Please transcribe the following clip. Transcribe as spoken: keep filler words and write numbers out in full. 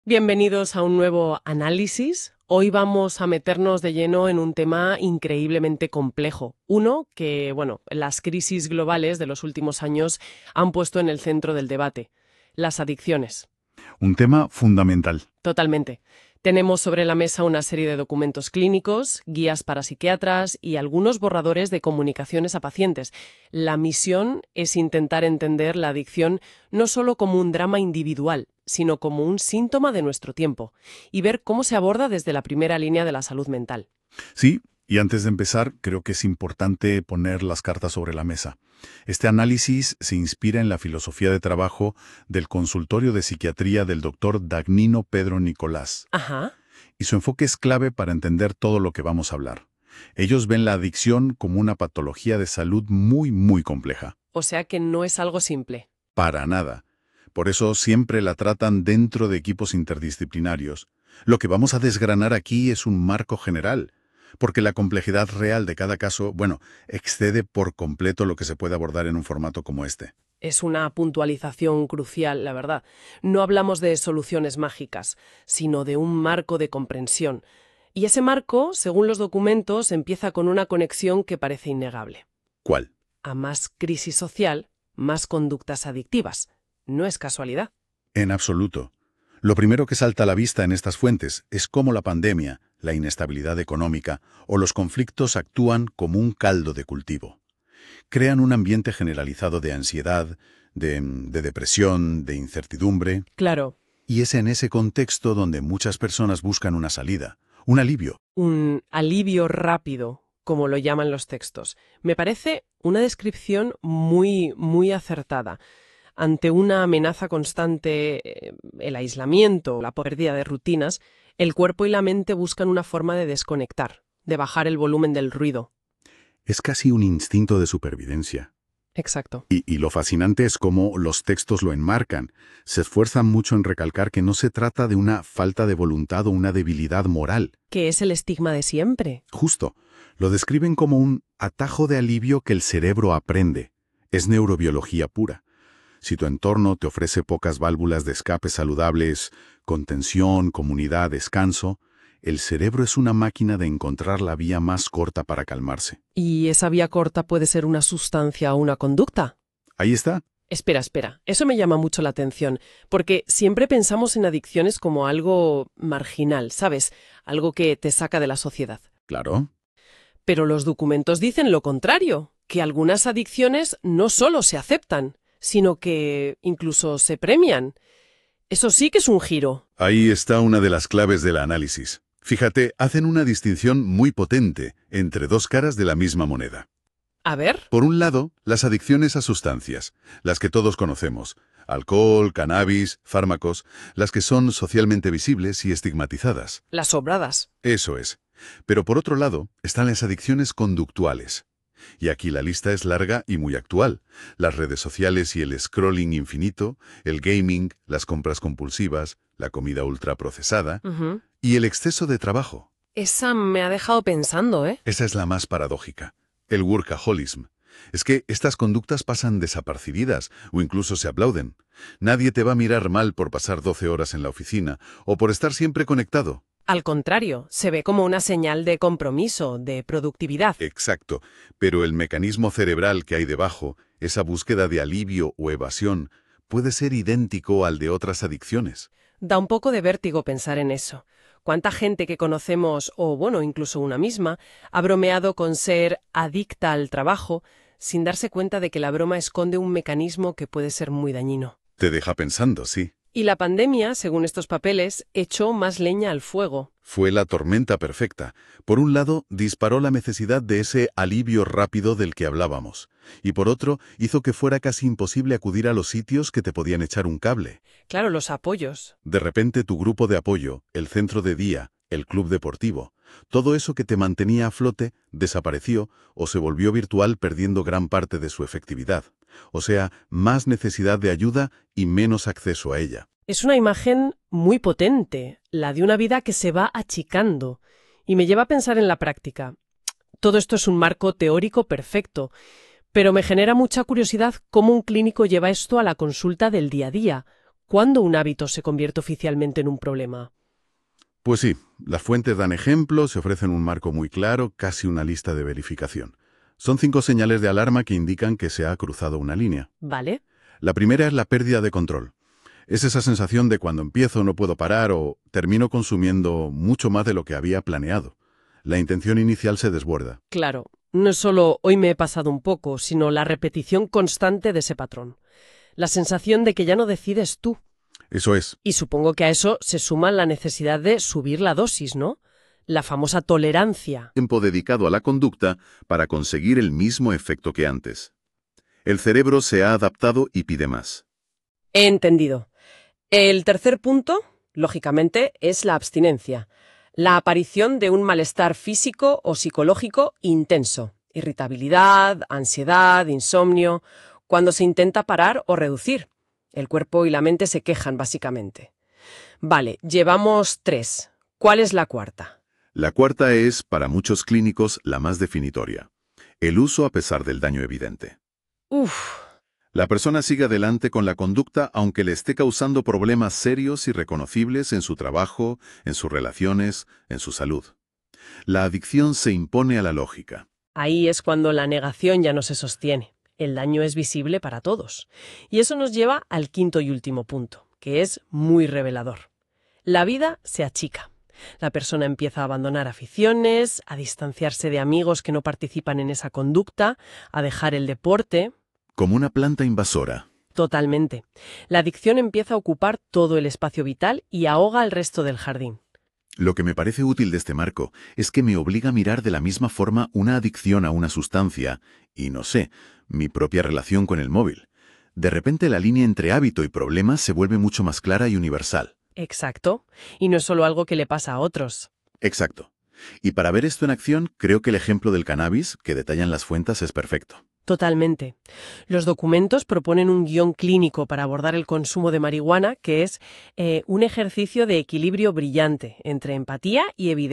Bienvenidos a un nuevo análisis. Hoy vamos a meternos de lleno en un tema increíblemente complejo. Uno que, bueno, las crisis globales de los últimos años han puesto en el centro del debate: las adicciones. Un tema fundamental. Totalmente. Tenemos sobre la mesa una serie de documentos clínicos, guías para psiquiatras y algunos borradores de comunicaciones a pacientes. La misión es intentar entender la adicción no solo como un drama individual, sino como un síntoma de nuestro tiempo, y ver cómo se aborda desde la primera línea de la salud mental. Sí, y antes de empezar, creo que es importante poner las cartas sobre la mesa. Este análisis se inspira en la filosofía de trabajo del consultorio de psiquiatría del doctor Dagnino Pedro Nicolás. Ajá. Y su enfoque es clave para entender todo lo que vamos a hablar. Ellos ven la adicción como una patología de salud muy, muy compleja. O sea que no es algo simple. Para nada. Por eso siempre la tratan dentro de equipos interdisciplinarios. Lo que vamos a desgranar aquí es un marco general, porque la complejidad real de cada caso, bueno, excede por completo lo que se puede abordar en un formato como este. Es una puntualización crucial, la verdad. No hablamos de soluciones mágicas, sino de un marco de comprensión. Y ese marco, según los documentos, empieza con una conexión que parece innegable. ¿Cuál? A más crisis social, más conductas adictivas. No es casualidad. En absoluto. Lo primero que salta a la vista en estas fuentes es cómo la pandemia, la inestabilidad económica o los conflictos actúan como un caldo de cultivo. Crean un ambiente generalizado de ansiedad, de, de depresión, de incertidumbre. Claro. Y es en ese contexto donde muchas personas buscan una salida, un alivio. Un alivio rápido, como lo llaman los textos. Me parece una descripción muy, muy acertada. Ante una amenaza constante, eh, el aislamiento, la pérdida de rutinas, el cuerpo y la mente buscan una forma de desconectar, de bajar el volumen del ruido. Es casi un instinto de supervivencia. Exacto. Y, y lo fascinante es cómo los textos lo enmarcan. Se esfuerzan mucho en recalcar que no se trata de una falta de voluntad o una debilidad moral. Que es el estigma de siempre. Justo. Lo describen como un atajo de alivio que el cerebro aprende. Es neurobiología pura. Si tu entorno te ofrece pocas válvulas de escape saludables, contención, comunidad, descanso, el cerebro es una máquina de encontrar la vía más corta para calmarse. ¿Y esa vía corta puede ser una sustancia o una conducta? Ahí está. Espera, espera. Eso me llama mucho la atención, porque siempre pensamos en adicciones como algo marginal, ¿sabes? Algo que te saca de la sociedad. Claro. Pero los documentos dicen lo contrario, que algunas adicciones no solo se aceptan, sino que incluso se premian. Eso sí que es un giro. Ahí está una de las claves del análisis. Fíjate, hacen una distinción muy potente entre dos caras de la misma moneda. A ver. Por un lado, las adicciones a sustancias, las que todos conocemos: alcohol, cannabis, fármacos, las que son socialmente visibles y estigmatizadas. Las sobradas. Eso es. Pero por otro lado, están las adicciones conductuales. Y aquí la lista es larga y muy actual. Las redes sociales y el scrolling infinito, el gaming, las compras compulsivas, la comida ultraprocesada Uh-huh. y el exceso de trabajo. Esa me ha dejado pensando, ¿eh? Esa es la más paradójica, el workaholism. Es que estas conductas pasan desapercibidas o incluso se aplauden. Nadie te va a mirar mal por pasar doce horas en la oficina o por estar siempre conectado. Al contrario, se ve como una señal de compromiso, de productividad. Exacto, pero el mecanismo cerebral que hay debajo, esa búsqueda de alivio o evasión, puede ser idéntico al de otras adicciones. Da un poco de vértigo pensar en eso. ¿Cuánta gente que conocemos, o bueno, incluso una misma, ha bromeado con ser adicta al trabajo sin darse cuenta de que la broma esconde un mecanismo que puede ser muy dañino? Te deja pensando, sí. Y la pandemia, según estos papeles, echó más leña al fuego. Fue la tormenta perfecta. Por un lado, disparó la necesidad de ese alivio rápido del que hablábamos. Y por otro, hizo que fuera casi imposible acudir a los sitios que te podían echar un cable. Claro, los apoyos. De repente tu grupo de apoyo, el centro de día, el club deportivo, todo eso que te mantenía a flote, desapareció o se volvió virtual perdiendo gran parte de su efectividad. O sea, más necesidad de ayuda y menos acceso a ella. Es una imagen muy potente, la de una vida que se va achicando, y me lleva a pensar en la práctica. Todo esto es un marco teórico perfecto, pero me genera mucha curiosidad cómo un clínico lleva esto a la consulta del día a día. ¿Cuándo un hábito se convierte oficialmente en un problema? Pues sí, las fuentes dan ejemplos, se ofrecen un marco muy claro, casi una lista de verificación. Son cinco señales de alarma que indican que se ha cruzado una línea. ¿Vale? La primera es la pérdida de control. Es esa sensación de cuando empiezo no puedo parar o termino consumiendo mucho más de lo que había planeado. La intención inicial se desborda. Claro, no es solo hoy me he pasado un poco, sino la repetición constante de ese patrón. La sensación de que ya no decides tú. Eso es. Y supongo que a eso se suma la necesidad de subir la dosis, ¿no? La famosa tolerancia. Tiempo dedicado a la conducta para conseguir el mismo efecto que antes. El cerebro se ha adaptado y pide más. He entendido. El tercer punto, lógicamente, es la abstinencia. La aparición de un malestar físico o psicológico intenso. Irritabilidad, ansiedad, insomnio. Cuando se intenta parar o reducir. El cuerpo y la mente se quejan, básicamente. Vale, llevamos tres. ¿Cuál es la cuarta? La cuarta es, para muchos clínicos, la más definitoria. El uso a pesar del daño evidente. Uf. La persona sigue adelante con la conducta aunque le esté causando problemas serios y reconocibles en su trabajo, en sus relaciones, en su salud. La adicción se impone a la lógica. Ahí es cuando la negación ya no se sostiene. El daño es visible para todos. Y eso nos lleva al quinto y último punto, que es muy revelador. La vida se achica. La persona empieza a abandonar aficiones, a distanciarse de amigos que no participan en esa conducta, a dejar el deporte. Como una planta invasora. Totalmente. La adicción empieza a ocupar todo el espacio vital y ahoga el resto del jardín. Lo que me parece útil de este marco es que me obliga a mirar de la misma forma una adicción a una sustancia y, no sé, mi propia relación con el móvil. De repente la línea entre hábito y problema se vuelve mucho más clara y universal. Exacto. Y no es solo algo que le pasa a otros. Exacto. Y para ver esto en acción, creo que el ejemplo del cannabis, que detallan las fuentes, es perfecto. Totalmente. Los documentos proponen un guión clínico para abordar el consumo de marihuana, que es eh, un ejercicio de equilibrio brillante entre empatía y evidencia.